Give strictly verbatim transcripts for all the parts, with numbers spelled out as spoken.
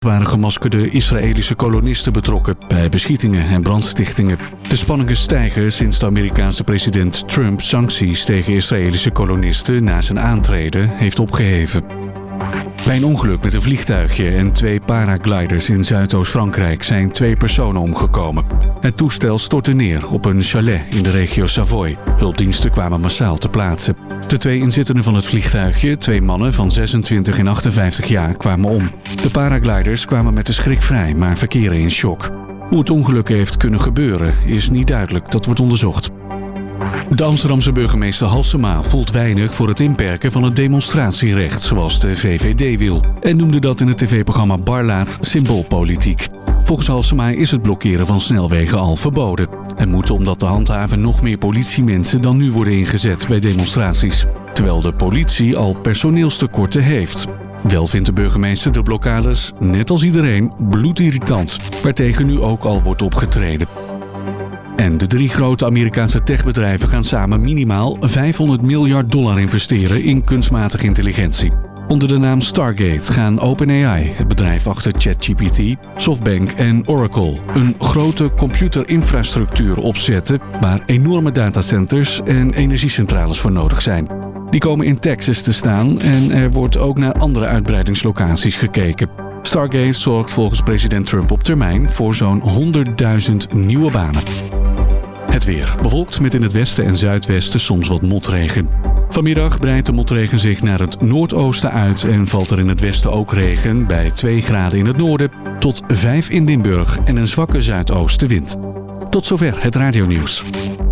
waren gemaskerde Israëlische kolonisten betrokken bij beschietingen en brandstichtingen. De spanningen stijgen sinds de Amerikaanse president Trump sancties tegen Israëlische kolonisten na zijn aantreden heeft opgeheven. Bij een ongeluk met een vliegtuigje en twee paragliders in Zuidoost-Frankrijk zijn twee personen omgekomen. Het toestel stortte neer op een chalet in de regio Savoy. Hulpdiensten kwamen massaal te plaatse. De twee inzittenden van het vliegtuigje, twee mannen van zesentwintig en achtenvijftig jaar, kwamen om. De paragliders kwamen met de schrik vrij, maar verkeren in shock. Hoe het ongeluk heeft kunnen gebeuren is niet duidelijk, dat wordt onderzocht. De Amsterdamse burgemeester Halsema voelt weinig voor het inperken van het demonstratierecht, zoals de V V D wil, en noemde dat in het tv-programma Barlaat symboolpolitiek. Volgens Halsema is het blokkeren van snelwegen al verboden. Er moeten om dat te handhaven nog meer politiemensen dan nu worden ingezet bij demonstraties, terwijl de politie al personeelstekorten heeft. Wel vindt de burgemeester de blokkades, net als iedereen, bloedirritant, waartegen nu ook al wordt opgetreden. En de drie grote Amerikaanse techbedrijven gaan samen minimaal vijfhonderd miljard dollar investeren in kunstmatige intelligentie. Onder de naam Stargate gaan OpenAI, het bedrijf achter ChatGPT, SoftBank en Oracle, een grote computerinfrastructuur opzetten waar enorme datacenters en energiecentrales voor nodig zijn. Die komen in Texas te staan en er wordt ook naar andere uitbreidingslocaties gekeken. Stargate zorgt volgens president Trump op termijn voor zo'n honderdduizend nieuwe banen. Het weer. Bewolkt met in het westen en zuidwesten soms wat motregen. Vanmiddag breidt de motregen zich naar het noordoosten uit en valt er in het westen ook regen bij twee graden in het noorden tot vijf in Limburg en een zwakke zuidoostenwind. Tot zover het radionieuws.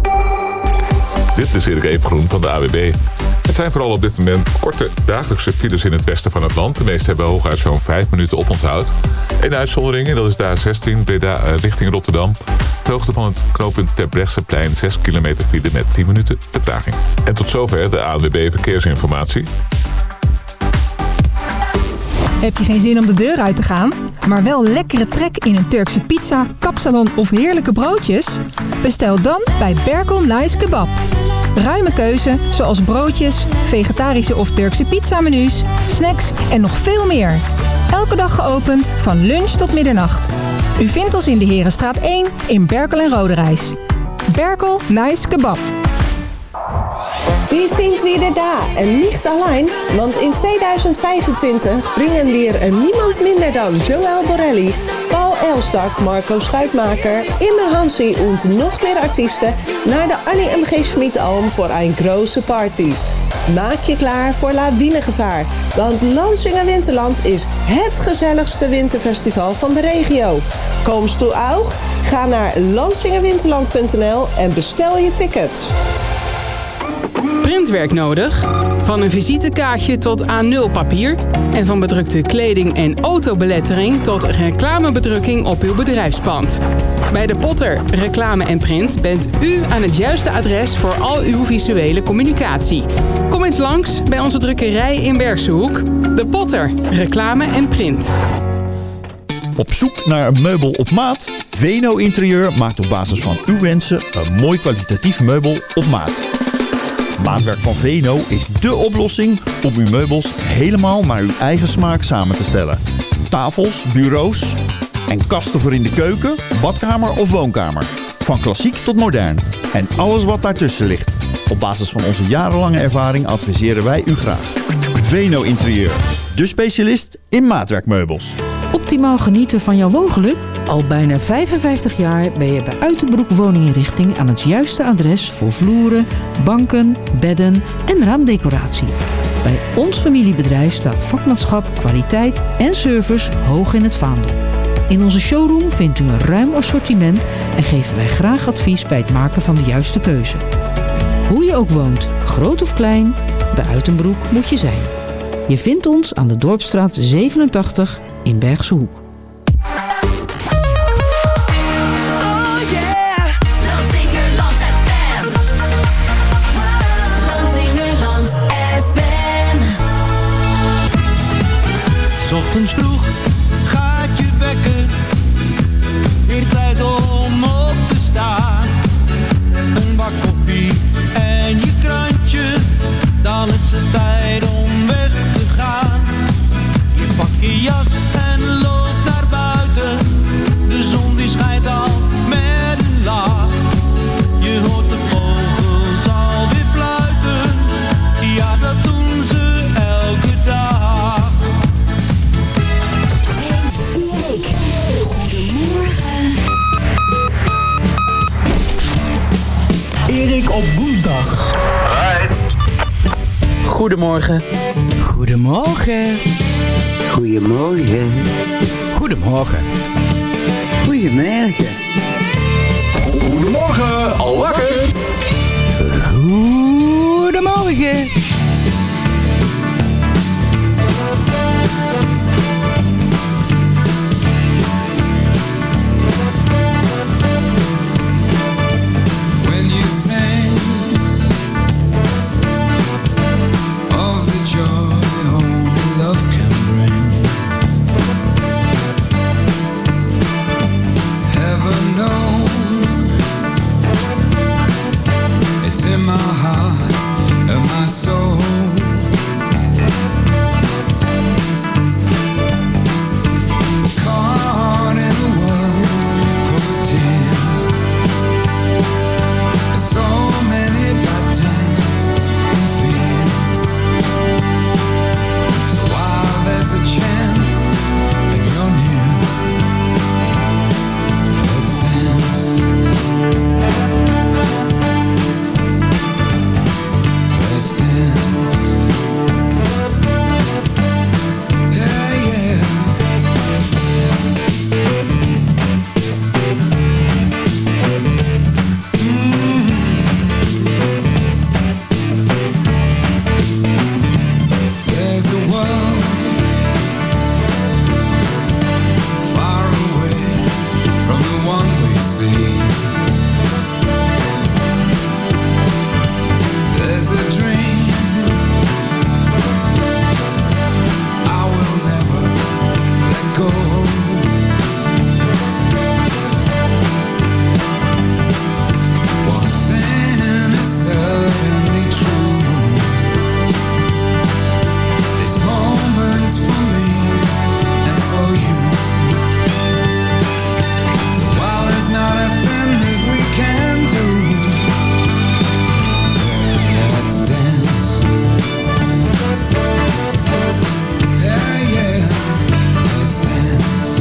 Dit is Erik Evengroen van de A W B. Het zijn vooral op dit moment korte dagelijkse files in het westen van het land. De meeste hebben hooguit zo'n vijf minuten oponthoud. Eén uitzondering, en dat is de A zestien, Breda richting Rotterdam. De hoogte van het knooppunt Terbrechtseplein, zes kilometer file met tien minuten vertraging. En tot zover de A W B Verkeersinformatie. Heb je geen zin om de deur uit te gaan, maar wel lekkere trek in een Turkse pizza, kapsalon of heerlijke broodjes? Bestel dan bij Berkel Nice Kebab. Ruime keuze, zoals broodjes, vegetarische of Turkse pizzamenu's, snacks en nog veel meer. Elke dag geopend, van lunch tot middernacht. U vindt ons in de Herenstraat één in Berkel en Roderijs. Berkel Nice Kebab. Wir sind wieder da en nicht allein, want in tweeduizend vijfentwintig brengen weer een niemand minder dan Joël Borelli, Paul Elstak, Marco Schuitmaker, Immer Hansi en nog meer artiesten naar de Annie M G Schmid-Alm voor een grote party. Maak je klaar voor lawinegevaar, want Lansinger Winterland is het gezelligste winterfestival van de regio. Komst u ook? Ga naar lansingerwinterland punt n l en bestel je tickets. Printwerk nodig? Van een visitekaartje tot A nul papier en van bedrukte kleding en autobelettering tot reclamebedrukking op uw bedrijfspand. Bij De Potter Reclame en Print bent u aan het juiste adres voor al uw visuele communicatie. Kom eens langs bij onze drukkerij in Bergshoek. De Potter Reclame en Print. Op zoek naar een meubel op maat? Veno Interieur maakt op basis van uw wensen een mooi kwalitatief meubel op maat. Maatwerk van Veno is dé oplossing om uw meubels helemaal naar uw eigen smaak samen te stellen. Tafels, bureaus en kasten voor in de keuken, badkamer of woonkamer. Van klassiek tot modern en alles wat daartussen ligt. Op basis van onze jarenlange ervaring adviseren wij u graag. Veno Interieur, de specialist in maatwerkmeubels. Optimaal genieten van jouw woongeluk? Al bijna vijfenvijftig jaar ben je bij Uitenbroek Woninginrichting aan het juiste adres voor vloeren, banken, bedden en raamdecoratie. Bij ons familiebedrijf staat vakmanschap, kwaliteit en service hoog in het vaandel. In onze showroom vindt u een ruim assortiment en geven wij graag advies bij het maken van de juiste keuze. Hoe je ook woont, groot of klein, bij Uitenbroek moet je zijn. Je vindt ons aan de Dorpsstraat zevenentachtig in Bergse Hoek. Ochtends vroeg gaat je wekker, weer tijd om op te staan. Een bak koffie en je krantje, dan is het tijd om weg te gaan. Je pakt je jas en loopt Goedemorgen. Goedemorgen. Goedemorgen. Goedemorgen. Goedemorgen. Goedemorgen, al wakker. Goedemorgen. In my heart and my soul, we're caught in a world full of tears. So many bad times and fears. So while there's a chance and you're near, let's dance. Let's dance. Yeah, yeah. Mm-hmm. There's a world far away from the one we see. There's a dream I will never let go. One thing is certainly true. This moment's for me and for you. So while there's not a thing that we can do, let's dance. Yeah, yeah, let's dance.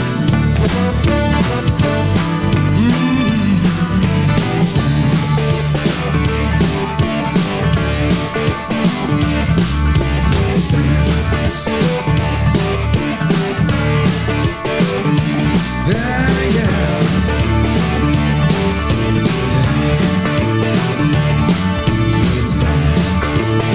Mm-hmm. Let's dance. Yeah, yeah. Let's dance.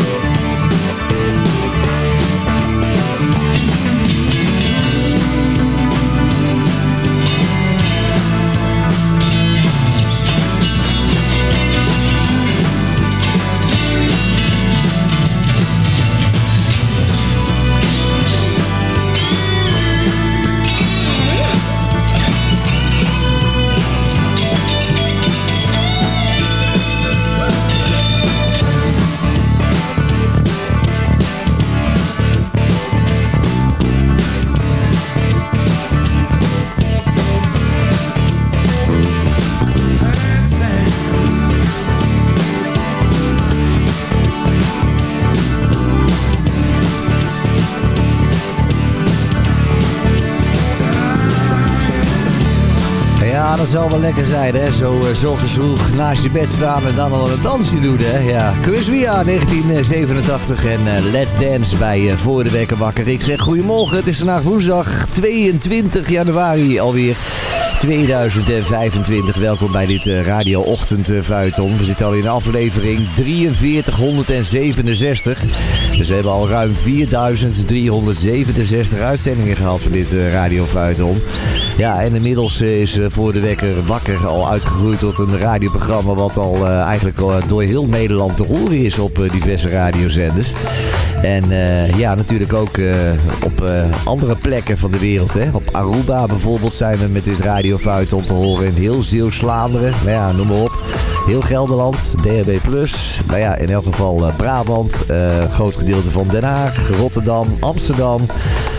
Ja, dat zal wel lekker zijn, hè. Zo uh, 's ochtends vroeg naast je bed staan en dan al een dansje doen, hè. Ja, Chris Ria, negentien zevenentachtig en uh, Let's Dance bij uh, Voor de Wekker Wakker. Ik zeg goedemorgen, het is vandaag woensdag tweeëntwintig januari alweer. tweeduizend vijfentwintig. Welkom bij dit uh, Radio Ochtend uh, Feuilleton. We zitten al in aflevering drieënveertig honderdzevenenzestig. Dus we hebben al ruim vierduizend driehonderdzevenenzestig uitzendingen gehad van dit uh, Radio Feuilleton. Ja, en inmiddels uh, is uh, Voor de Wekker Wakker al uitgegroeid tot een radioprogramma wat al uh, eigenlijk uh, door heel Nederland te horen is op uh, diverse radiozenders. En uh, ja, natuurlijk ook uh, op uh, andere plekken van de wereld. Hè. Op Aruba bijvoorbeeld zijn we met dit Radio Feuilleton te horen. In heel Zeeuws-Vlaanderen, nou ja, noem maar op. Heel Gelderland, D H B plus. Nou ja, in elk geval uh, Brabant. Uh, groot gedeelte van Den Haag, Rotterdam, Amsterdam.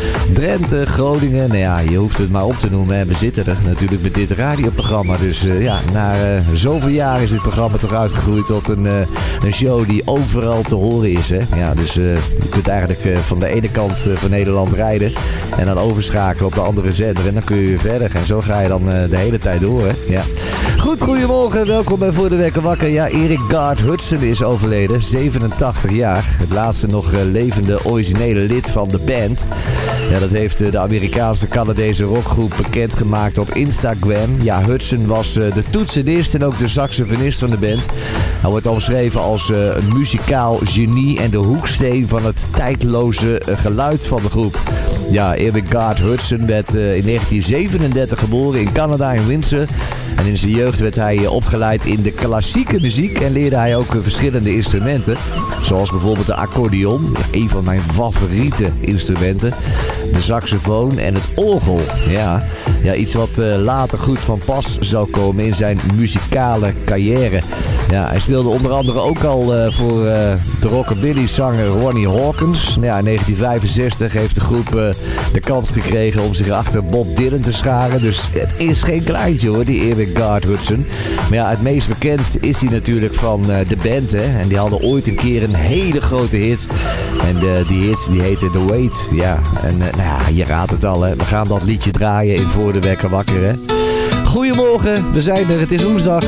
Drenthe, Groningen. Nou ja, je hoeft het maar op te noemen. En we zitten er natuurlijk met dit radioprogramma. Dus uh, ja, na uh, zoveel jaar is dit programma toch uitgegroeid tot een, uh, een show die overal te horen is. Hè? Ja, dus uh, je kunt eigenlijk uh, van de ene kant uh, van Nederland rijden en dan overschakelen op de andere zender. En dan kun je weer verder. En zo ga je dan uh, de hele tijd door. Hè? Ja. Goed, goedemorgen. Welkom bij Voor de Wekker Wakker. Ja, Eric Gard Hudson is overleden. zevenentachtig jaar. Het laatste nog uh, levende originele lid van de band. Ja, dat heeft uh, de Amerikaanse Canadese rockgroep bekendgemaakt op Instagram. Ja, Hudson was uh, de toetsenist en ook de saxofonist van de band. Hij wordt omschreven als uh, een muzikaal genie en de hoeksteen van het tijdloze uh, geluid van de groep. Ja, Eric Gard Hudson werd uh, in negentien zevenendertig geboren in Canada, in Windsor. En in zijn jeugd werd hij opgeleid in de klassieke muziek en leerde hij ook verschillende instrumenten. Zoals bijvoorbeeld de accordeon, een van mijn favoriete instrumenten. De saxofoon en het orgel. Ja, ja iets wat uh, later goed van pas zou komen in zijn muzikale carrière. Ja, hij speelde onder andere ook al uh, voor uh, de rockabilly-zanger Ronnie Hawkins. Ja, in negentien vijfenzestig heeft de groep uh, de kans gekregen om zich achter Bob Dylan te scharen. Dus het is geen kleintje hoor, die Eric Gard Hudson. Maar ja, het meest bekend is hij natuurlijk van uh, de band. Hè? En die hadden ooit een keer een hele grote hit. En uh, die hit die heette The Wait. Ja, en uh, nou ja, je raadt het al hè. We gaan dat liedje draaien in Voor de Wekker Wakker hè. Goedemorgen, we zijn er. Het is woensdag.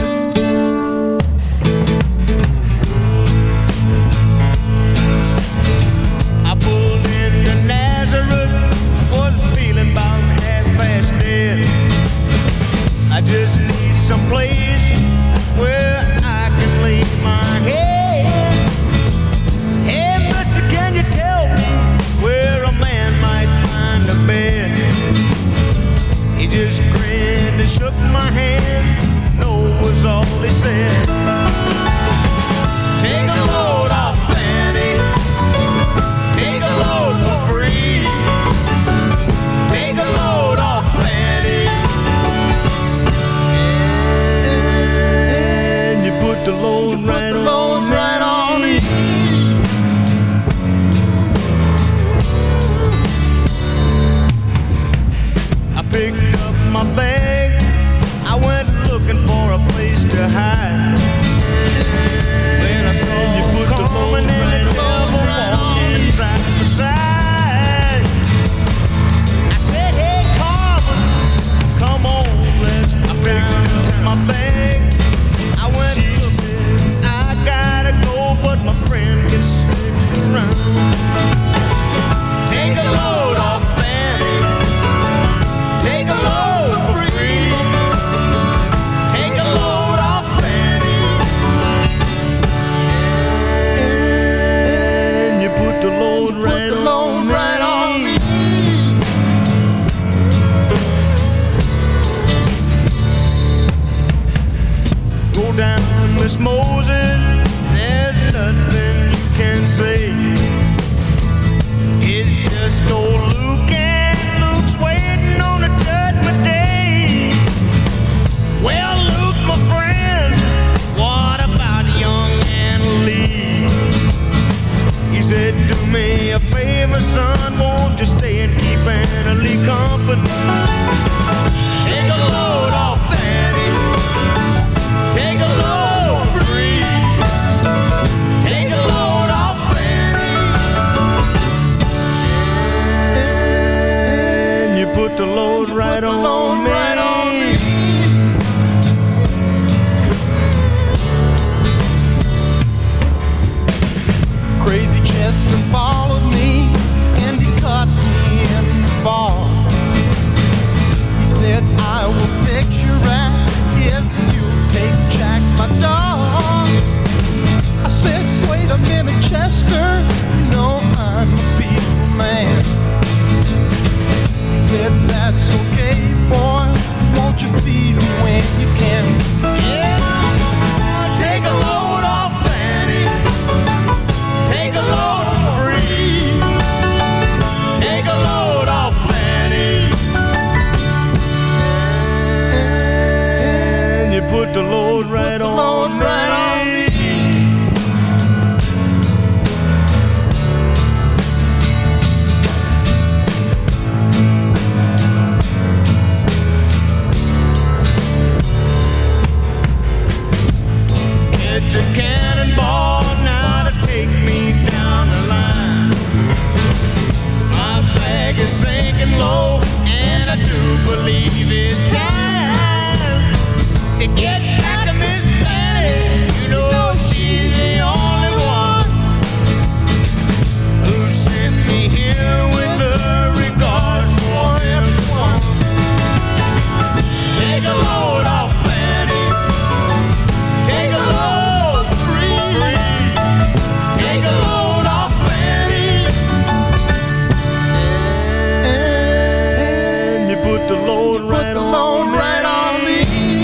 put the load right on, right on me.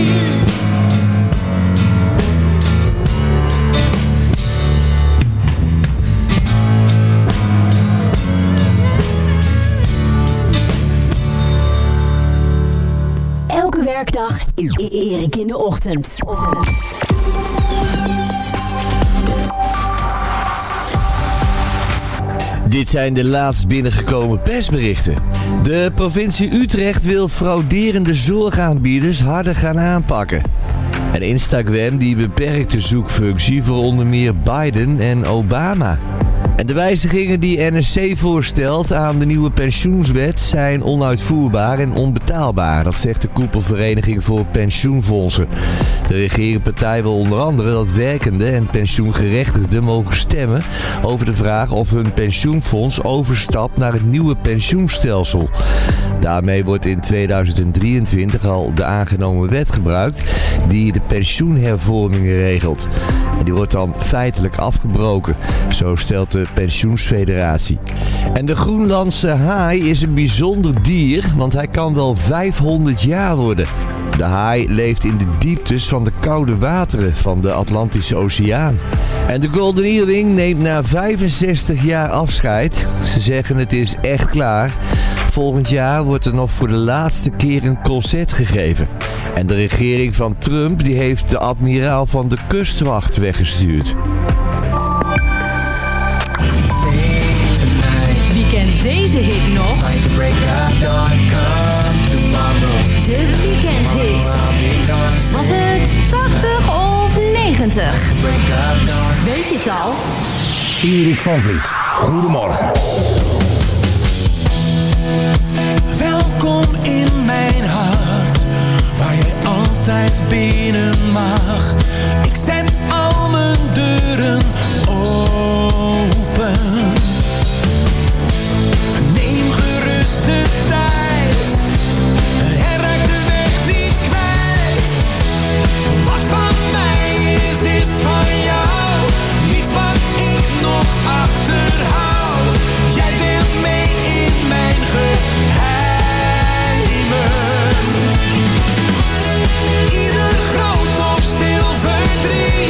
Elke werkdag Erik in de ochtend. Dit zijn de laatst binnengekomen persberichten. De provincie Utrecht wil frauderende zorgaanbieders harder gaan aanpakken. En Instagram die beperkt de zoekfunctie voor onder meer Biden en Obama. En de wijzigingen die N S C voorstelt aan de nieuwe pensioenswet zijn onuitvoerbaar en onbetaalbaar. Dat zegt de koepelvereniging voor pensioenfondsen. De regeringpartij wil onder andere dat werkenden en pensioengerechtigden mogen stemmen over de vraag of hun pensioenfonds overstapt naar het nieuwe pensioenstelsel. Daarmee wordt in tweeduizend drieëntwintig al de aangenomen wet gebruikt die de pensioenhervormingen regelt. En die wordt dan feitelijk afgebroken, zo stelt de Pensioensfederatie. En de Groenlandse haai is een bijzonder dier, want hij kan wel vijfhonderd jaar worden. De haai leeft in de dieptes van de koude wateren van de Atlantische Oceaan. En de Golden Earring neemt na vijfenzestig jaar afscheid. Ze zeggen het is echt klaar. Volgend jaar wordt er nog voor de laatste keer een concert gegeven. En de regering van Trump die heeft de admiraal van de kustwacht weggestuurd. Wie kent deze hit nog? De weekendhit. Was het tachtig of negentig? Weet je het al? Erik van Vliet, goedemorgen. Welkom in mijn hart, waar jij altijd binnen mag. Ik zet al mijn deuren open. Neem gerust de tijd, en raak de weg niet kwijt. Wat van mij is, is van jou. Niets wat ik nog achterhoud. Jij deelt mee in mijn geheimen. Ieder groot of stil verdriet.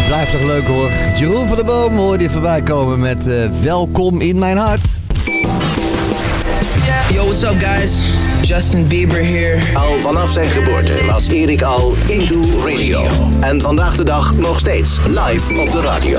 blijft toch leuk hoor. Jeroen van der Boom hoorde je voorbij komen met uh, Welkom in mijn hart. Yo, what's up guys? Justin Bieber here. Al vanaf zijn geboorte was Erik al into radio. En vandaag de dag nog steeds live op de radio.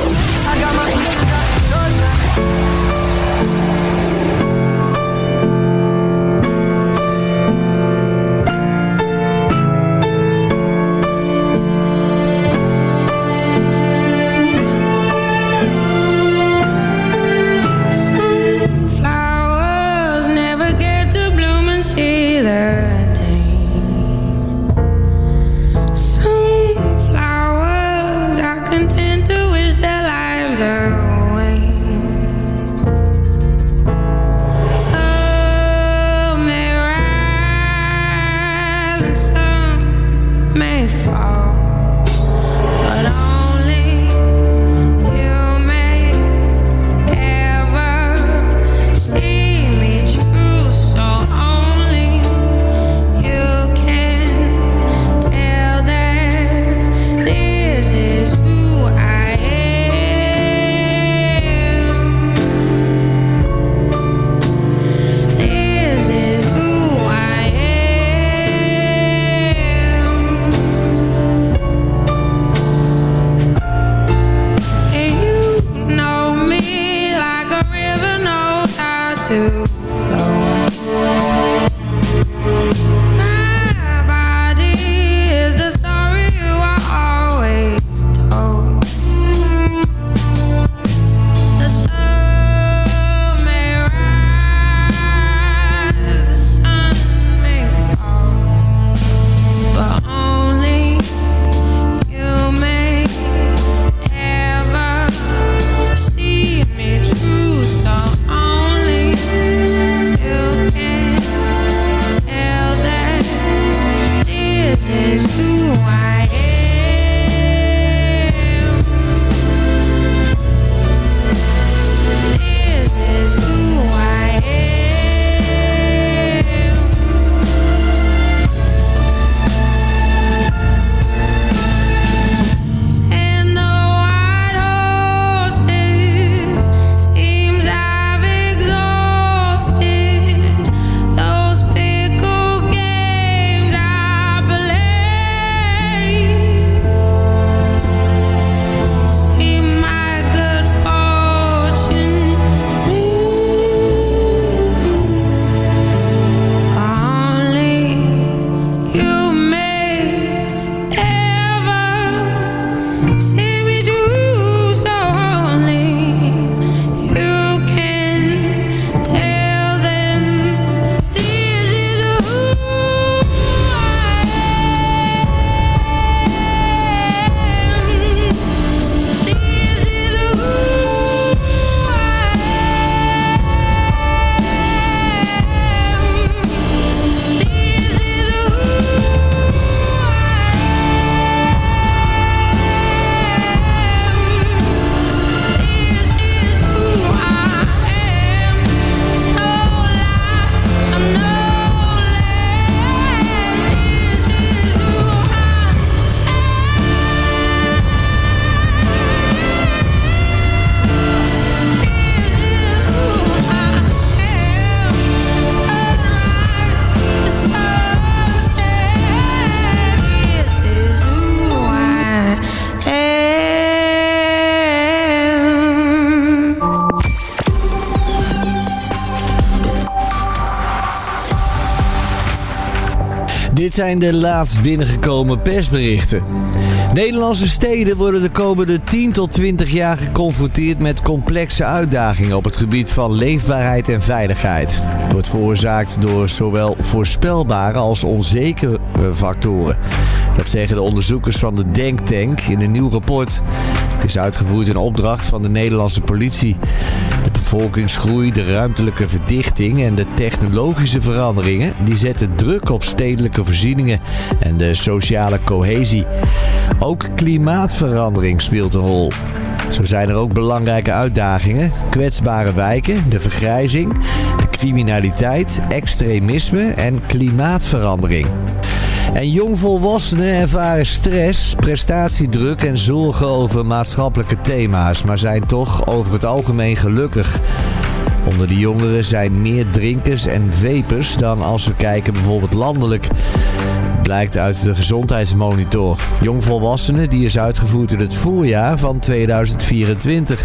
Dit zijn de laatst binnengekomen persberichten. Nederlandse steden worden de komende tien tot twintig jaar geconfronteerd met complexe uitdagingen op het gebied van leefbaarheid en veiligheid. Het wordt veroorzaakt door zowel voorspelbare als onzekere factoren. Dat zeggen de onderzoekers van de Denktank in een nieuw rapport. Het is uitgevoerd in opdracht van de Nederlandse politie. De bevolkingsgroei, de ruimtelijke verdichting en de technologische veranderingen die zetten druk op stedelijke voorzieningen en de sociale cohesie. Ook klimaatverandering speelt een rol. Zo zijn er ook belangrijke uitdagingen. Kwetsbare wijken, de vergrijzing, de criminaliteit, extremisme en klimaatverandering. En jongvolwassenen ervaren stress, prestatiedruk en zorgen over maatschappelijke thema's, maar zijn toch over het algemeen gelukkig. Onder de jongeren zijn meer drinkers en vapers dan als we kijken bijvoorbeeld landelijk. Blijkt uit de gezondheidsmonitor. Jongvolwassenen die is uitgevoerd in het voorjaar van tweeduizend vierentwintig.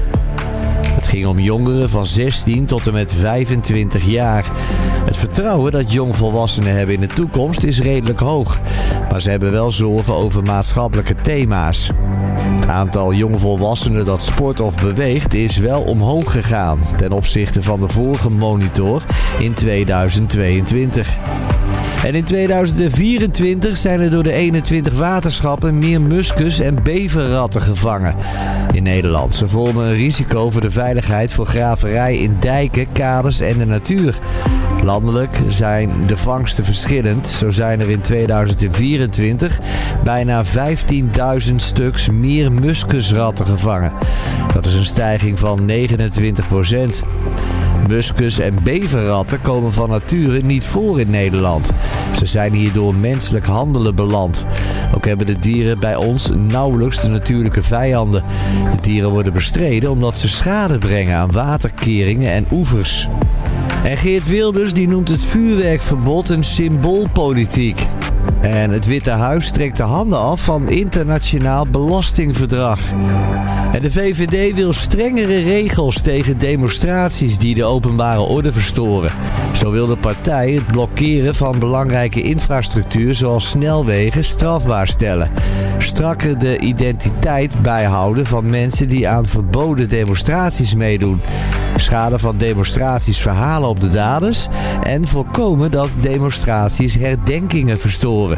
Het ging om jongeren van zestien tot en met vijfentwintig jaar. Het vertrouwen dat jongvolwassenen hebben in de toekomst is redelijk hoog. Maar ze hebben wel zorgen over maatschappelijke thema's. Het aantal jongvolwassenen dat sport of beweegt is wel omhoog gegaan ten opzichte van de vorige monitor in tweeduizend tweeëntwintig. En in tweeduizend vierentwintig zijn er door de eenentwintig waterschappen meer muskus en beverratten gevangen in Nederland. Ze vormen een risico voor de veiligheid voor graverij in dijken, kaders en de natuur. Landelijk zijn de vangsten verschillend. Zo zijn er in tweeduizend vierentwintig bijna vijftienduizend stuks meer muskusratten gevangen. Dat is een stijging van negenentwintig procent. Muskus en beverratten komen van nature niet voor in Nederland. Ze zijn hier door menselijk handelen beland. Ook hebben de dieren bij ons nauwelijks de natuurlijke vijanden. De dieren worden bestreden omdat ze schade brengen aan waterkeringen en oevers. En Geert Wilders die noemt het vuurwerkverbod een symboolpolitiek. En het Witte Huis trekt de handen af van internationaal belastingverdrag. En de V V D wil strengere regels tegen demonstraties die de openbare orde verstoren. Zo wil de partij het blokkeren van belangrijke infrastructuur zoals snelwegen strafbaar stellen. Strakker de identiteit bijhouden van mensen die aan verboden demonstraties meedoen. Schade van demonstraties verhalen op de daders en voorkomen dat demonstraties herdenkingen verstoren.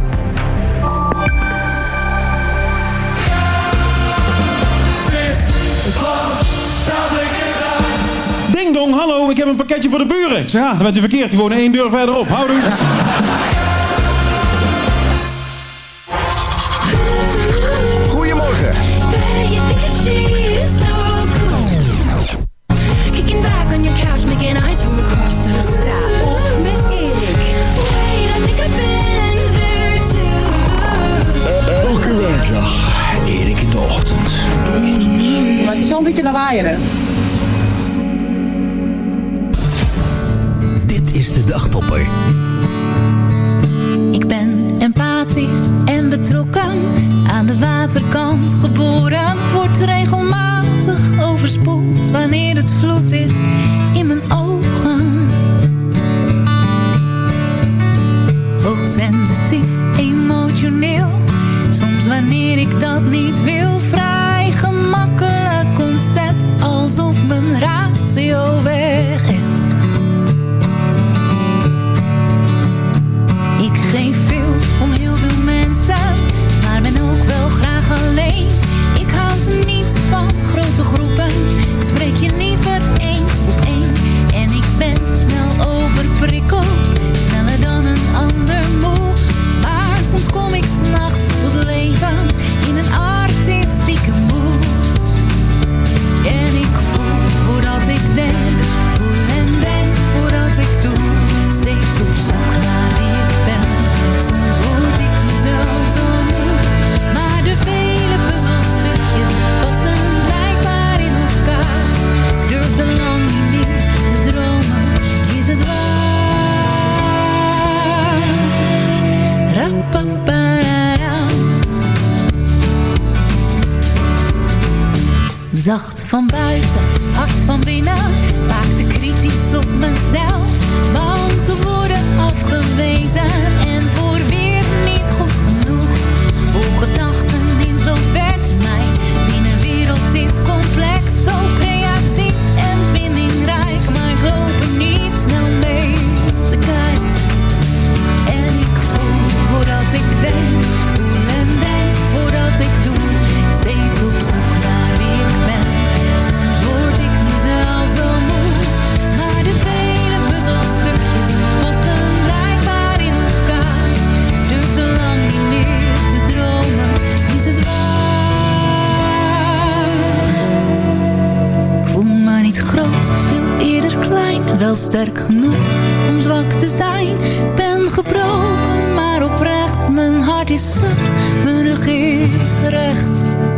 Ding dong, hallo, ik heb een pakketje voor de buren. Ik zeg, ja, dan bent u verkeerd, die wonen één deur verderop. Houdoe. Goedemorgen. Elke werkdag, Erik in de ochtend. Maar het is wel een beetje lawaaieren. Dit is de Dagtopper. Ik ben empathisch en betrokken, aan de waterkant geboren. Ik word regelmatig overspoeld wanneer het vloed is in mijn ogen. Hoogsensitief, emotioneel, soms wanneer ik dat niet wil. Vrij gemakkelijk concept, alsof mijn ratio weg is. Ik geef veel om heel veel mensen, maar ben ook wel graag alleen. Ik houd niets van grote groepen, ik spreek je liever één op één. En ik ben snel overprikkeld, sneller dan een ander moe. Maar soms kom ik 's nachts tot leven in een artistieke mood. En ik voel voordat ik denk, voel en denk voordat ik doe. Steeds op zoek naar wie ik ben, soms word ik mezelf zo moe. Maar de vele puzzelstukjes passen blijkbaar in elkaar. Ik durfde lang niet meer te dromen, is het waar? Rapapararam. Zacht van buiten, hard van binnen, vaak te kritisch op mezelf. Bang te worden afgewezen en voor weer niet goed genoeg. Vol gedachten introvert, mijn binnenwereld is complex. Zo creatief en vindingrijk, maar ik loop er niet snel mee te kijken. En ik voel voordat ik denk, voel en denk voordat ik doe. Steeds op zoek naar wie ik ben, soms word ik mezelf zo moe. Maar de vele wel sterk genoeg om zwak te zijn. Ben gebroken, maar oprecht. Mijn hart is zacht, mijn rug is recht.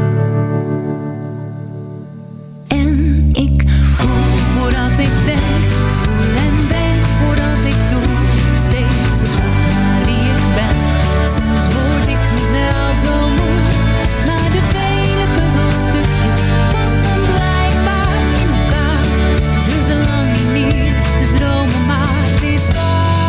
En ik voel voordat ik denk, voel en denk voordat ik doe. Steeds op zoek naar wie ik ben. Soms word ik mezelf zo moe. Maar de vele puzzelstukjes passen blijkbaar in elkaar. Durfde lang niet meer te dromen, maar het is waar.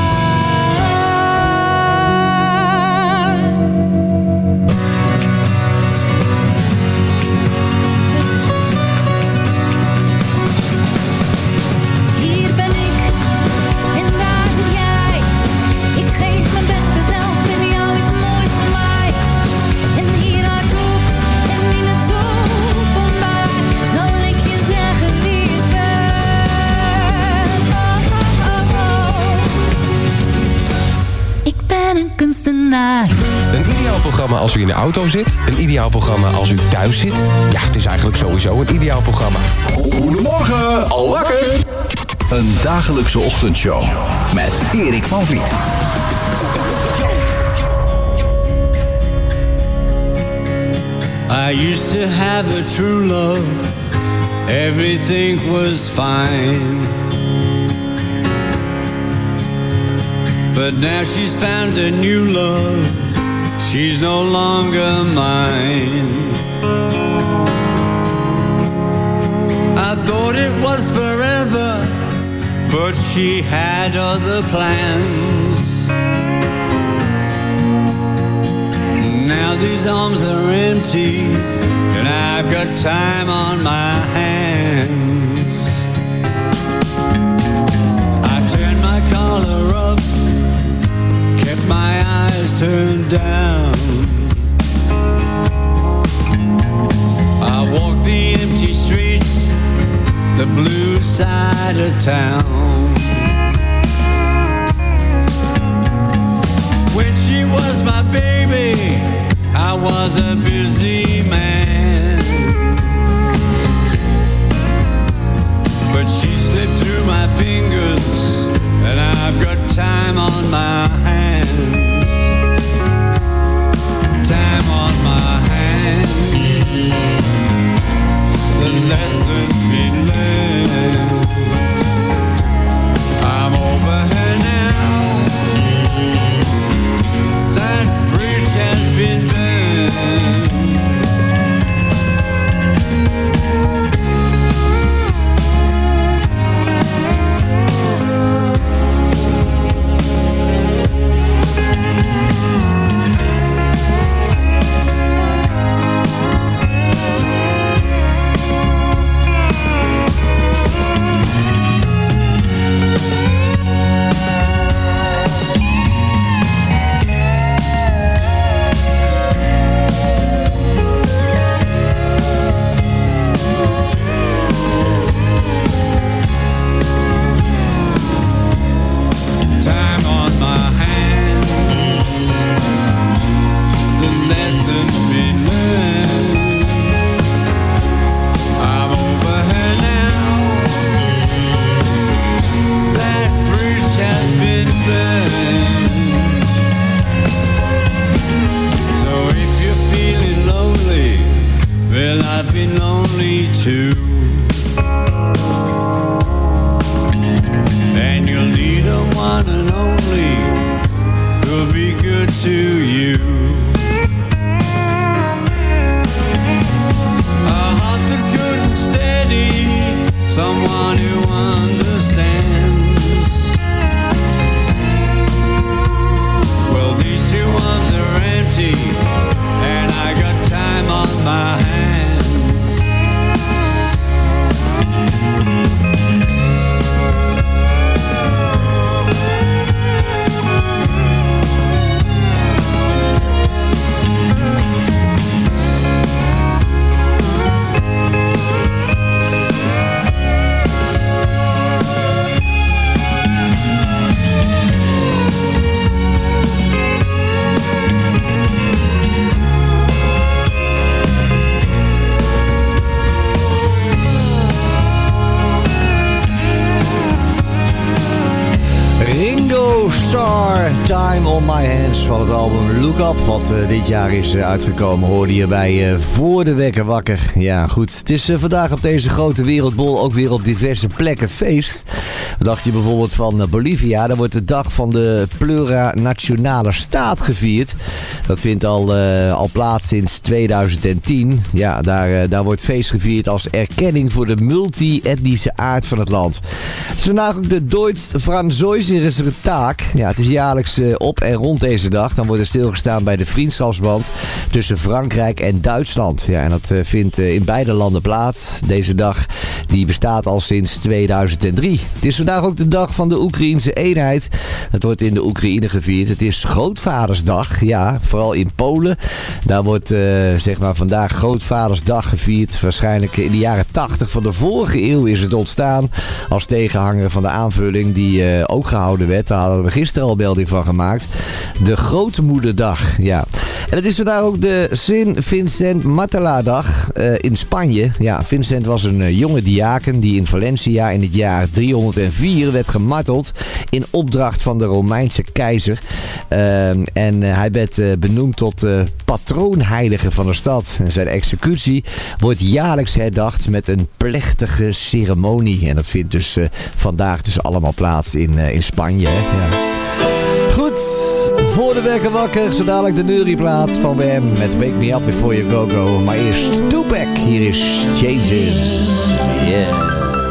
Hier ben ik en daar zit jij. Ik geef mijn beste zelf, geef jou iets moois van mij. En hier hardop en in het openbaar zal ik je zeggen wie ik ben. Oh, oh, oh. Ik ben een kunstenaar. Een ideaal programma als u in de auto zit. Een ideaal programma als u thuis zit. Ja, het is eigenlijk sowieso een ideaal programma. Goedemorgen, al wakker. Een dagelijkse ochtendshow met Erik van Vliet. I used to have a true love. Everything was fine. But now she's found a new love. She's no longer mine. I thought it was forever, but she had other plans. Now these arms are empty, and I've got time on my hands. I turned my collar up, kept my eyes turned down. I walked the empty streets, the blue side of town. When she was my baby, I was a busy man. But she slipped through my fingers, and I've got time on my hands. Time on my hands. The lessons we learned. Time on My Hands van het album Look Up, wat uh, dit jaar is uh, uitgekomen, hoorde je bij uh, Voor de Wekker Wakker. Ja, goed. Het is uh, vandaag op deze grote wereldbol ook weer op diverse plekken feest. Wat dacht je bijvoorbeeld van uh, Bolivia? Daar wordt de dag van de plurinationale staat gevierd. Dat vindt al, uh, al plaats sinds tweeduizend tien. Ja, daar, uh, daar wordt feest gevierd als erkenning voor de multi-etnische aard van het land. Het is vandaag ook de Deutsch-Französische Taak. Ja, het is jaarlijks uh, op en rond deze dag. Dan wordt er stilgestaan bij de vriendschapsband tussen Frankrijk en Duitsland. Ja, en dat uh, vindt uh, in beide landen plaats. Deze dag die bestaat al sinds tweeduizend drie. Het is vandaag ook de dag van de Oekraïense eenheid. Het wordt in de Oekraïne gevierd. Het is Grootvadersdag. Ja, vooral in Polen. Daar wordt uh, zeg maar vandaag Grootvadersdag gevierd. Waarschijnlijk in de jaren tachtig van de vorige eeuw is het ontstaan. Als tegenhanger van de aanvulling die uh, ook gehouden werd. Daar hadden we gisteren al melding van gemaakt. De Grootmoederdag. Ja. En het is vandaag ook de Sint Vincent Martelaar-dag uh, in Spanje. Ja, Vincent was een uh, jonge diaken die in Valencia in het jaar driehonderdvier werd gemarteld in opdracht van de Romeinse keizer. Uh, en uh, hij werd uh, benoemd tot uh, patroonheilige van de stad. En zijn executie wordt jaarlijks herdacht met een plechtige ceremonie. En dat vindt dus uh, vandaag dus allemaal plaats in, uh, in Spanje. Hè? Ja. Goed, voor de wekker wakker, zo dadelijk de neurieplaat van Wham met Wake Me Up Before You Go Go. Maar eerst Tupac, hier is Changes. Yeah.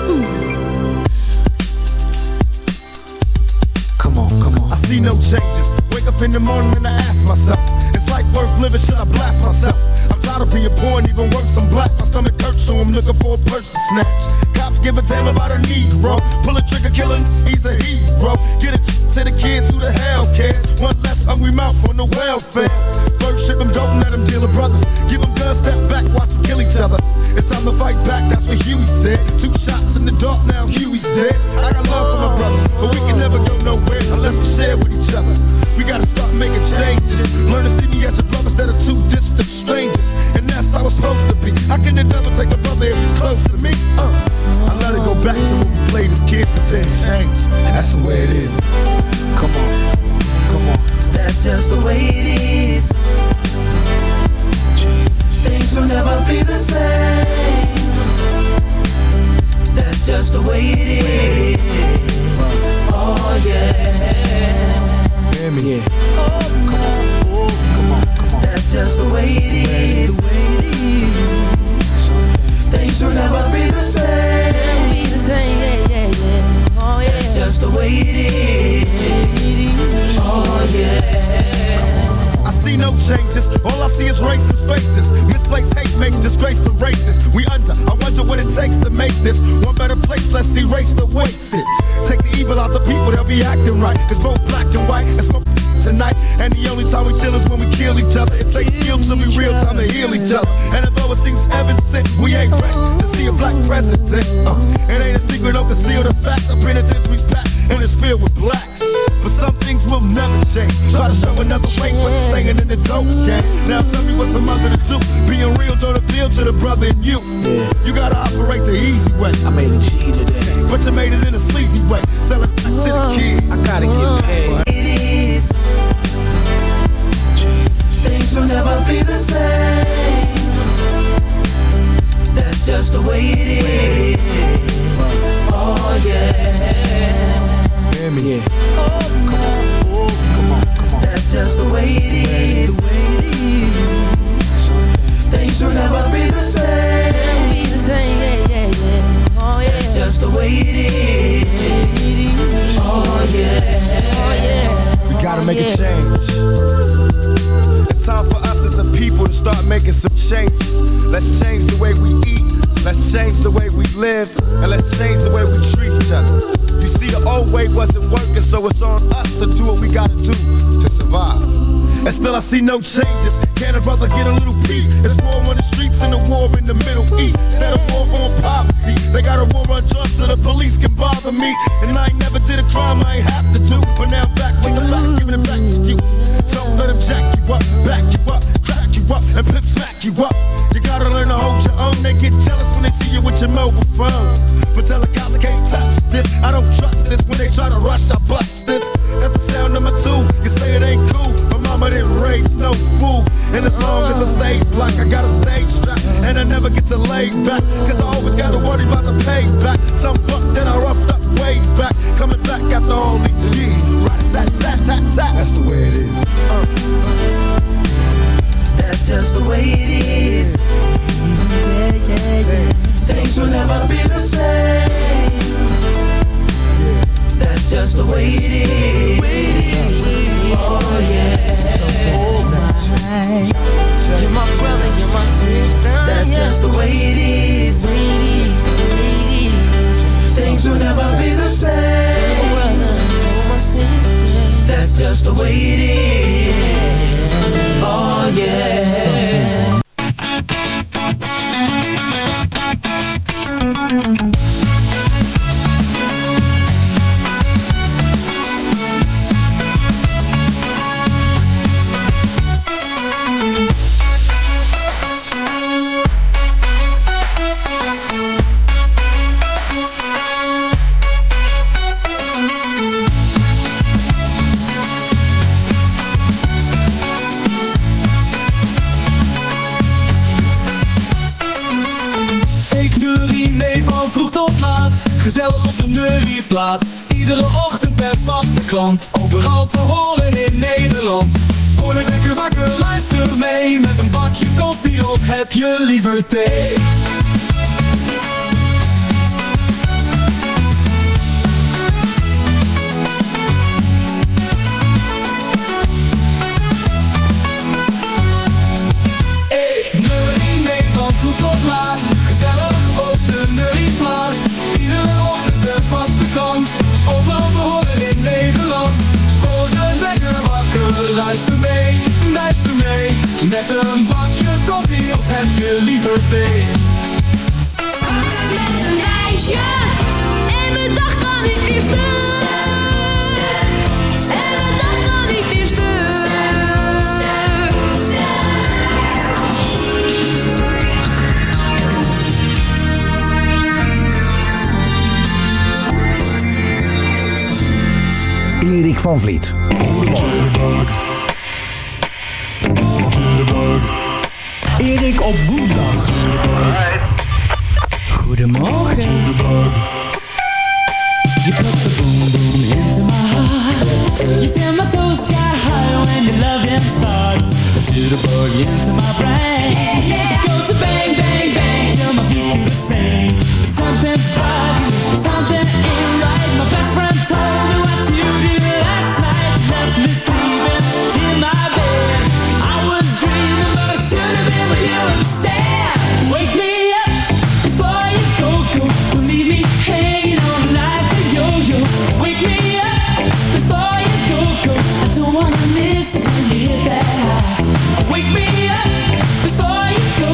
Come on, come on. I see no changes. Wake up in the morning and I ask myself, is life worth living? Should I blast myself? I'm tired of being poor and even worse, I'm black. My stomach hurts, so I'm looking for a purse to snatch. Cops give a damn about a Negro. Pull a trigger, killing, he's a hero. Get it to the kids who the hell cares. One less hungry mouth on the welfare. First ship them, don't let them deal with brothers. Give them guns, step back, watch them kill each other. It's time to fight back, that's what Huey said. Two shots in the dark, now Huey's dead. I got love for my brothers, but we can never go nowhere unless we share with each other. We gotta start making changes. Learn to see me as a brother instead of two distant strangers. And that's how it's supposed to be. How can the devil take a brother if he's close to me? Uh, I let it go back to when we played as kids, but then changed. And that's the way it is. Come on, come on. That's just the way it is. Things will never be the same. That's just the way it is. Oh yeah. Hear me? Yeah. Oh, come on. Oh, come on, come on. That's just the way it is. Things will never be the same. Be the same, yeah, yeah, yeah. Oh yeah. That's just the way it is. Oh yeah. I see no changes, all I see is racist faces. Misplaced hate makes disgrace to races. We under, I wonder what it takes to make this one better place. Let's erase the wasted. Take the evil out the people, they'll be acting right. It's both black and white, and smoke tonight. And the only time we chill is when we kill each other. It takes skill to be real time to heal each other. And although it seems evident, we ain't ready to see a black president. Uh, it ain't a secret, don't conceal the fact. The penitentiary's packed and it's filled with blacks. But some things will never change. Try to show another way, but it's staying in the dope game. Now tell me what's a mother to do. Being real don't appeal to the brother in you. Yeah. You gotta operate the easy way. I made a G today, but you made it in a sleazy way. Sell it back to the kid. I gotta get paid. It is. Things will never be the same. That's just the way it is. Oh yeah. Hear me? Yeah. Oh, come on. Oh, come on, come on. That's just the way it is. Things will never be the same. Be the same, yeah, yeah, yeah. Oh yeah. That's just the way it is. Oh yeah. Oh yeah. We gotta make a change. It's time for us as a people to start making some changes. Let's change the way we eat. Let's change the way we live. And let's change the way we treat each other. You see, the old way wasn't working, so it's on us to do what we gotta do to survive. And still I see no changes. Can a brother get a little peace? It's war on the streets and a war in the Middle East. Instead of war on poverty, they got a war on drugs so the police can bother me. And I ain't never did a crime I ain't have to do. But now I'm back with the facts, giving it back to you. Don't let them jack you up, back you up, crack you up, and pimp smack you up. You gotta learn to hold your own. They get jealous when they see you with your mobile phone. But tell the cops I can't touch this. I don't trust this. When they try to rush, I bust this. That's the sound number two. You say it ain't cool, but mama didn't raise no fool. And as long as I stay black, I got a stage strap. And I never get to lay back, cause I always gotta worry about the payback. Some buck that I roughed up way back, coming back after all these years. Rat-a-tat-tat-tat-tat, that's the way it is. uh. That's just the way it is. Yeah, yeah, yeah. Things will never be the same. That's just the way it is. Oh yeah. You're my brother, you're my sister. That's just the way it is. Things will never be the same. That's just the way it is. Oh yeah. Gezellig op de neurieplaat. Iedere ochtend per vaste klant. Overal te horen in Nederland. Voor de wekker wakker, luister mee. Met een bakje koffie of heb je liever thee? Hey, neurie mee van vroeg tot laat. Gezellig op de neurieplaat. Vaste kant, overal te horen in Nederland. Voor de wekker wakker, luister mee, luister mee. Met een bakje koffie of heb je liever thee? Wakker met een ijsje en mijn dag kan niet meer stuk. En mijn dag kan niet meer stuk. Erik van Vliet. Erik op woensdag. Goedemorgen. You put the boom boom into my heart. You send my soul sky high when your loving starts. To the bug into my brain. It goes to bang bang bang till my feet do the same. But something's bugging, something ain't right. My best friend told me what you did last night. Left me sleeping in my bed. I was dreaming, but I should have been with you instead. Wake me up before you go, go. Don't leave me hanging on like a yo-yo. Wake me up before you go, go. I don't wanna miss it when you hit that high. Wake me up before you go,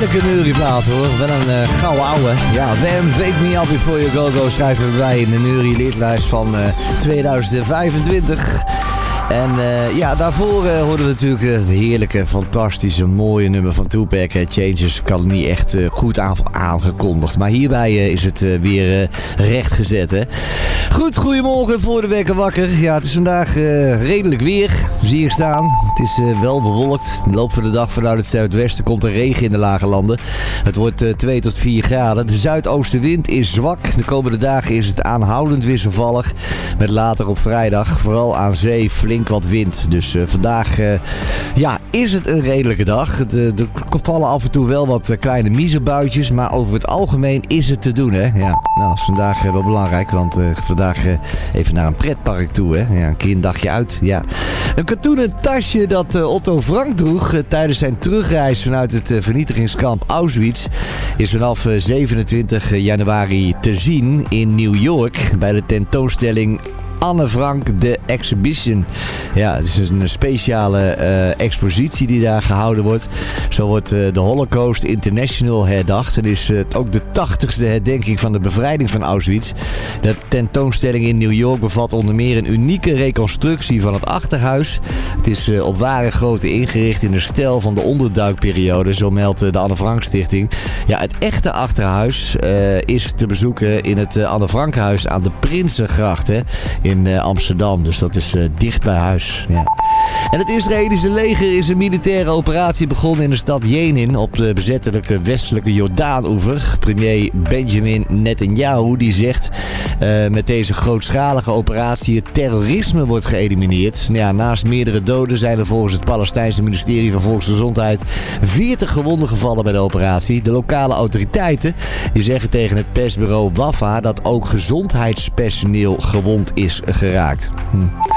heerlijke neurieplaat hoor. Wel een uh, gouden ouwe. Ja, Wham, Wake Me Up Before You Go Go schrijven we bij in de neurie-lidlijst van uh, tweeduizend vijfentwintig. En uh, ja, daarvoor uh, hoorden we natuurlijk het heerlijke, fantastische, mooie nummer van Tupac. Uh, Changes kan niet echt uh, goed aan, aangekondigd. Maar hierbij uh, is het uh, weer uh, rechtgezet, hè. Goed, goedemorgen voor de wekker wakker. Ja, het is vandaag uh, redelijk weer, zie je staan. Het is uh, wel bewolkt. In de loop van de dag vanuit het zuidwesten komt er regen in de lage landen. Het wordt uh, twee tot vier graden. De zuidoostenwind is zwak. De komende dagen is het aanhoudend wisselvallig. Met later op vrijdag, vooral aan zee, flink wat wind. Dus uh, vandaag uh, ja, is het een redelijke dag. Er vallen af en toe wel wat uh, kleine miezenbuitjes. Maar over het algemeen is het te doen, hè. Ja, nou, dat is vandaag uh, wel belangrijk. Want uh, vandaag uh, even naar een pretpark toe, hè. Ja, een keer een dagje uit, ja. Een katoenen tasje dat uh, Otto Frank droeg uh, tijdens zijn terugreis vanuit het uh, vernietigingskamp Auschwitz is vanaf uh, zevenentwintig januari te zien in New York bij de tentoonstelling Anne Frank The Exhibition. Ja, het is een speciale uh, expositie die daar gehouden wordt. Zo wordt uh, de Holocaust International herdacht. Het is uh, ook de tachtigste herdenking van de bevrijding van Auschwitz. De tentoonstelling in New York bevat onder meer een unieke reconstructie van het achterhuis. Het is uh, op ware grootte ingericht in de stijl van de onderduikperiode. Zo meldt uh, de Anne Frank Stichting. Ja, het echte achterhuis uh, is te bezoeken in het uh, Anne Frank huis aan de Prinsengracht, hè, in uh, Amsterdam. Dus dat is uh, dicht bij huis. Ja. En het Israëlische leger is een militaire operatie begonnen in de stad Jenin op de bezettelijke westelijke Jordaanoever. Premier Benjamin Netanyahu die zegt uh, met deze grootschalige operatie het terrorisme wordt geëlimineerd. Ja, naast meerdere doden zijn er volgens het Palestijnse ministerie van Volksgezondheid veertig gewonden gevallen bij de operatie. De lokale autoriteiten die zeggen tegen het persbureau Wafa dat ook gezondheidspersoneel gewond is geraakt. Hm.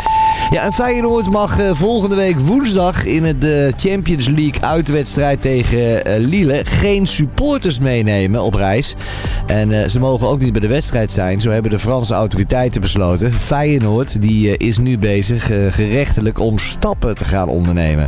Ja, en Feyenoord mag uh, volgende week woensdag in het uh, Champions League uitwedstrijd tegen uh, Lille geen supporters meenemen op reis. En uh, ze mogen ook niet bij de wedstrijd zijn. Zo hebben de Franse autoriteiten besloten. Feyenoord die, uh, is nu bezig uh, gerechtelijk om stappen te gaan ondernemen.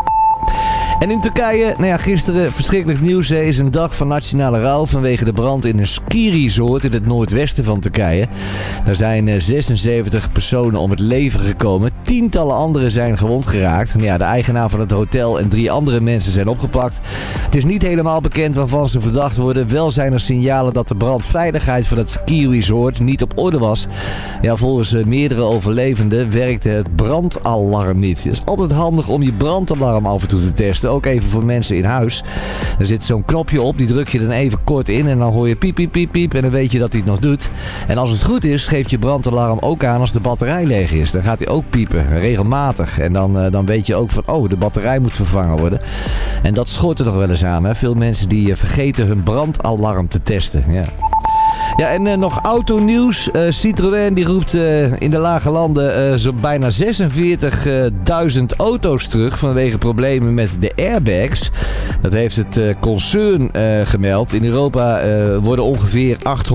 En in Turkije, nou ja, gisteren verschrikkelijk nieuws, hè, is een dag van nationale rouw vanwege de brand in een ski-resort in het noordwesten van Turkije. Daar zijn zesenzeventig personen om het leven gekomen. Tientallen anderen zijn gewond geraakt. Ja, de eigenaar van het hotel en drie andere mensen zijn opgepakt. Het is niet helemaal bekend waarvan ze verdacht worden. Wel zijn er signalen dat de brandveiligheid van het ski-resort niet op orde was. Ja, volgens meerdere overlevenden werkte het brandalarm niet. Het is altijd handig om je brandalarm af en toe te testen. Ook even voor mensen in huis. Er zit zo'n knopje op, die druk je dan even kort in en dan hoor je piep, piep, piep, piep en dan weet je dat hij het nog doet. En als het goed is, geeft je brandalarm ook aan als de batterij leeg is. Dan gaat hij ook piepen, regelmatig. En dan, uh, dan weet je ook van, oh, de batterij moet vervangen worden. En dat schort er nog wel eens aan, hè. Veel mensen die uh, vergeten hun brandalarm te testen, ja. Ja, en uh, nog autonieuws. Uh, Citroën die roept uh, in de lage landen uh, zo bijna zesenveertigduizend auto's terug vanwege problemen met de airbags. Dat heeft het uh, concern uh, gemeld. In Europa uh, worden ongeveer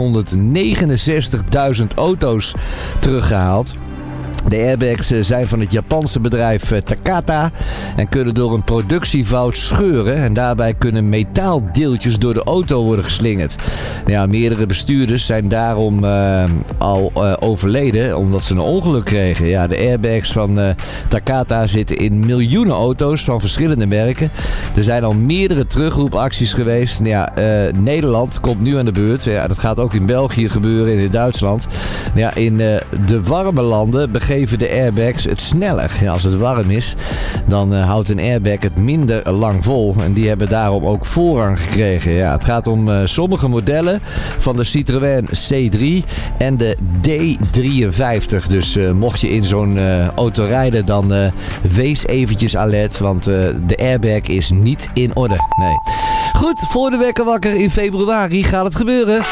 achthonderdnegenenzestigduizend auto's teruggehaald. De airbags zijn van het Japanse bedrijf Takata en kunnen door een productiefout scheuren. En daarbij kunnen metaaldeeltjes door de auto worden geslingerd. Ja, meerdere bestuurders zijn daarom uh, al uh, overleden omdat ze een ongeluk kregen. Ja, de airbags van uh, Takata zitten in miljoenen auto's van verschillende merken. Er zijn al meerdere terugroepacties geweest. Ja, uh, Nederland komt nu aan de beurt. Ja, dat gaat ook in België gebeuren en in Duitsland. Ja, in uh, de warme landen begeven de airbags het sneller. Ja, als het warm is, dan uh, houdt een airbag het minder lang vol. En die hebben daarom ook voorrang gekregen. Ja, het gaat om uh, sommige modellen van de Citroën C drie en de D drieënvijftig. Dus uh, mocht je in zo'n uh, auto rijden, dan uh, wees eventjes alert, want uh, de airbag is niet in orde. Nee. Goed, voor de wekker wakker in februari gaat het gebeuren.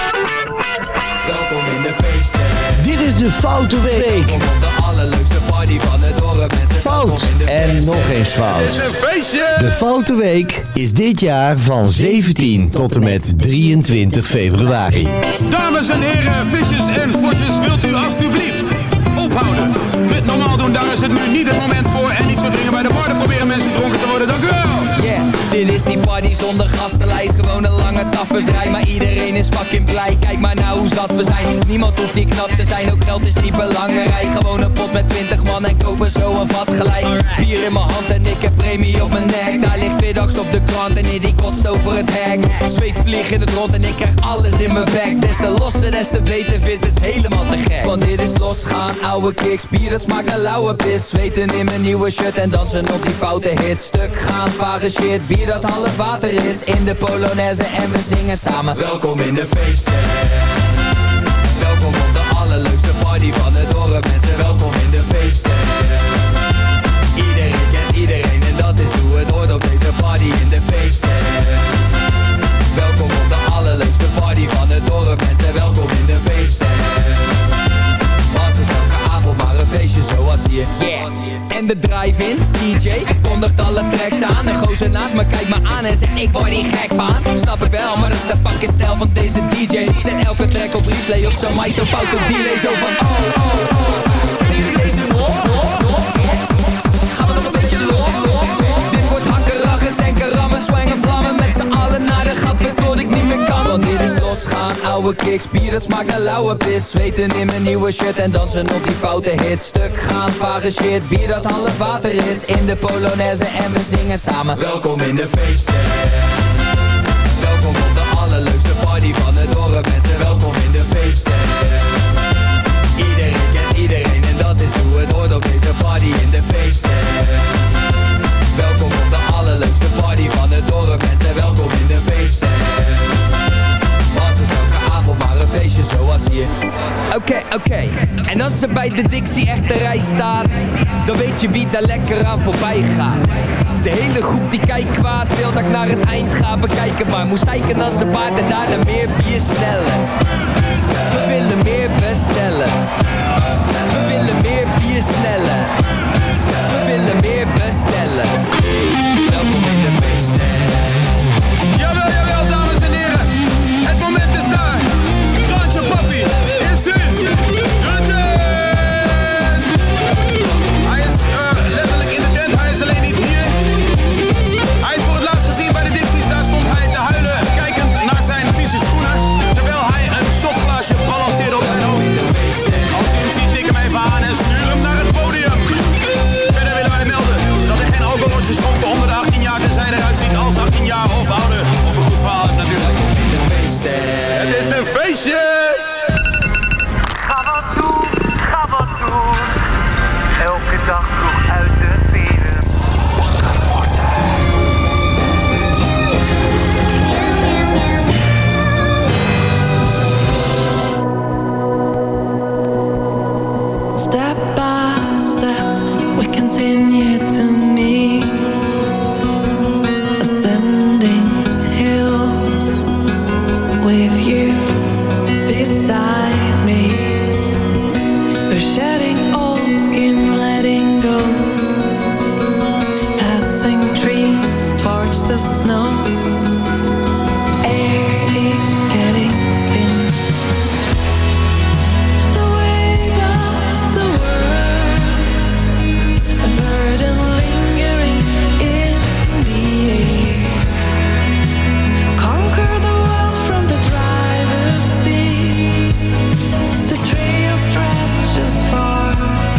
Welkom in de feesten. Dit is de Foute Week. Kom op de allerleukste party van het dorp. Fout en nog eens fout. Het is een feestje. De Foute Week is dit jaar van zeventien tot en met drieëntwintig februari. Dames en heren, visjes en vosjes, wilt u alstublieft ophouden met normaal doen? Daar is het nu niet het moment voor en niet zo dringen bij de bar. Dan proberen mensen dronken te worden, dank u wel. Yeah, dit is die party zonder gastenlijst. afwersrij, maar iedereen is fucking blij. Kijk maar nou hoe zat we zijn. Niemand hoeft die knap te zijn, ook geld is niet belangrijk. Gewoon een pot met twintig man en kopen zo een vat gelijk. Bier in mijn hand en ik heb premie op mijn nek. Daar ligt Viddax op de krant en die kotst over het hek. Zweet vlieg in het rond en ik krijg alles in mijn bek. Des te losser, des te beter, vindt het helemaal te gek. Want dit is losgaan, ouwe kicks, bier dat smaakt naar lauwe pis. Zweten in mijn nieuwe shirt en dansen op die foute hit. Stuk gaan, vage shit, bier dat half water is. In de Polonaise en we zingen samen. Welkom in de feesten. Welkom op de allerleukste party van het dorp. Mensen, welkom in de feesten. Iedereen kent iedereen en dat is hoe het hoort op deze party in de feesten. Welkom op de allerleukste party van het dorp. Mensen, welkom in de feesten. Was het elke avond maar een feestje zoals hier. Yeah. En de drive-in, D J, kondigt alle tracks aan. En gozer naast me kijkt me aan en zegt ik word hier gek van. Snap ik wel, maar dat is de fucking stijl van deze D J. Zet elke track op replay op zo'n mic, zo fout op delay. Zo van oh, oh, oh. Ken jullie deze nog, nog, nog? Gaan we nog een beetje los, los, los. Dit wordt hakken, rachen, denken, rammen, zwangen, vlammen. Met z'n allen naar de gat, tot ik niet meer kan. Want dit is losgaan, ouwe kicks, bier dat smaakt naar lauwe pis. Zweten in mijn nieuwe shirt en dansen op die foute hit. Stuk gaan, vage shit, bier dat half water is. In de Polonaise en we zingen samen. Welkom in de feesten. Welkom op de allerleukste party van het dorp. Mensen, welkom in de feesten. Iedereen kent iedereen en dat is hoe het hoort op deze party in de feesten. Welkom op de allerleukste party van het dorp. Mensen, welkom in de feesten. Was het elke avond maar een feestje zoals hier. Oké, okay, oké. Okay. En als er bij de Dixie echt de rij staat, dan weet je wie daar lekker aan voorbij gaat. De hele groep die kijkt kwaad, wil dat ik naar het eind ga bekijken. Maar moest zeiken als een paard en daarna meer bier snellen. We willen meer bestellen. We willen meer bier snellen. We willen meer bestellen. Welkom in de feesten. Jawel, jawel, dames en heren. Het moment is daar. Kraantje Papi is in de tent. Hij is uh, letterlijk in de tent. Hij is alleen niet hier. Hij is voor het laatst gezien bij de Dixies. Daar stond hij te huilen, kijkend naar zijn vieze schoenen. Terwijl hij een shotglaasje balanceerde op zijn hoofd. Als u hem ziet, tik hem even aan en stuur hem naar het podium. Verder willen wij melden dat er geen alcohol wordt geschonken onder de achttien jaar, tenzij eruit ziet als achttien jaar of ouder. Of een goed verhaal hebt natuurlijk. Het is een feestje! Ga wat doen, ga wat doen. Elke dag vroeg uit de veren. Step by step, we continue to meet, ascending hills with you beside me. We're shedding old skin, letting go, passing trees towards the snow. Air is getting thin. The wake of the world, a burden lingering in the air. Conquer the world from the driver's seat. The trail stretches far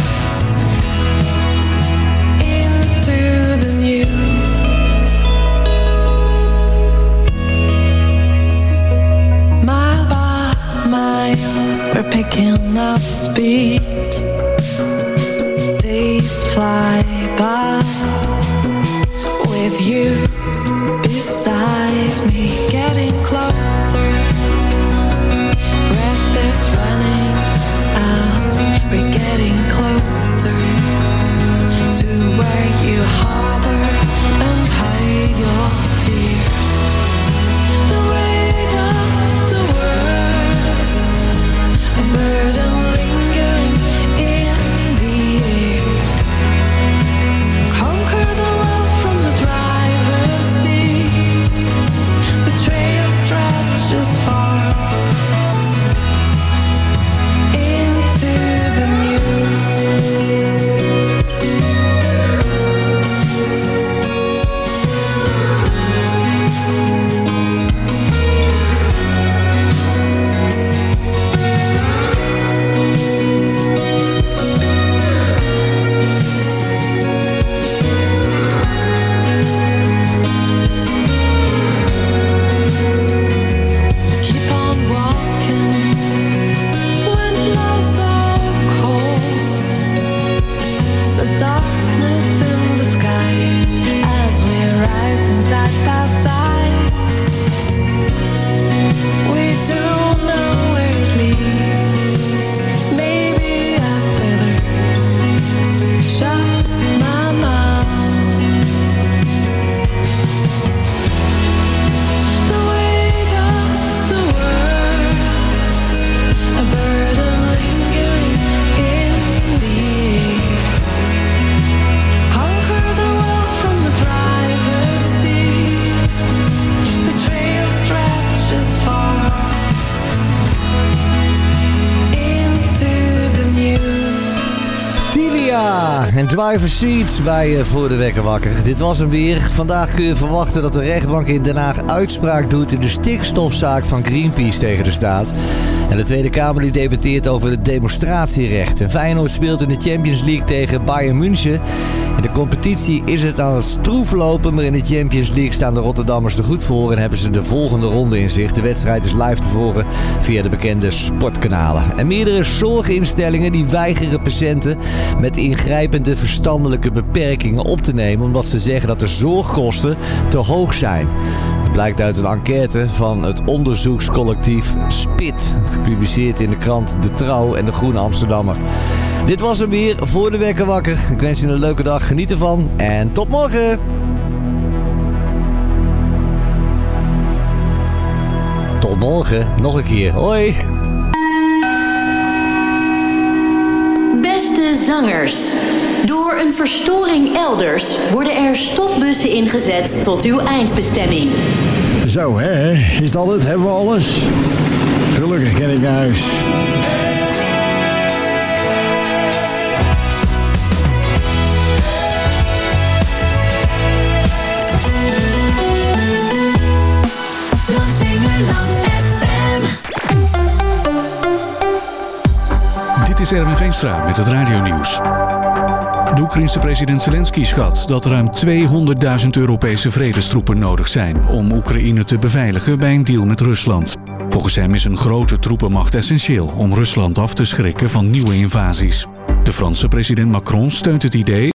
into the new. Mile by mile, we're picking up speed. Days fly by with you beside me, getting closer. Breath is running out. We're getting closer to where you harbor and hide your fears. The weight of the world, a burden lingering in the air. Conquer the world from the driver's seat. Betrayal Ja, en driver seats bij uh, Voor de Wekker Wakker. Dit was hem weer. Vandaag kun je verwachten dat de rechtbank in Den Haag uitspraak doet in de stikstofzaak van Greenpeace tegen de staat. En de Tweede Kamer die debatteert over het demonstratierecht. En Feyenoord speelt in de Champions League tegen Bayern München. In de competitie is het aan het stroef lopen, maar in de Champions League staan de Rotterdammers er goed voor en hebben ze de volgende ronde in zicht. De wedstrijd is live te volgen via de bekende sportkanalen. En meerdere zorginstellingen die weigeren patiënten met ingrijpende verstandelijke beperkingen op te nemen, omdat ze zeggen dat de zorgkosten te hoog zijn. Het blijkt uit een enquête van het onderzoekscollectief SPIT, gepubliceerd in de krant De Trouw en de Groene Amsterdammer. Dit was hem weer Voor de Wekker Wakker. Ik wens je een leuke dag, geniet ervan en tot morgen! Tot morgen, nog een keer. Hoi! Beste zangers, door een verstoring elders worden er stopbussen ingezet tot uw eindbestemming. Zo, hè? Is dat het? Hebben we alles? Gelukkig kan ik naar huis. Dit is Erwin Veenstra met het radionieuws. De Oekraïense president Zelensky schat dat ruim tweehonderdduizend Europese vredestroepen nodig zijn om Oekraïne te beveiligen bij een deal met Rusland. Volgens hem is een grote troepenmacht essentieel om Rusland af te schrikken van nieuwe invasies. De Franse president Macron steunt het idee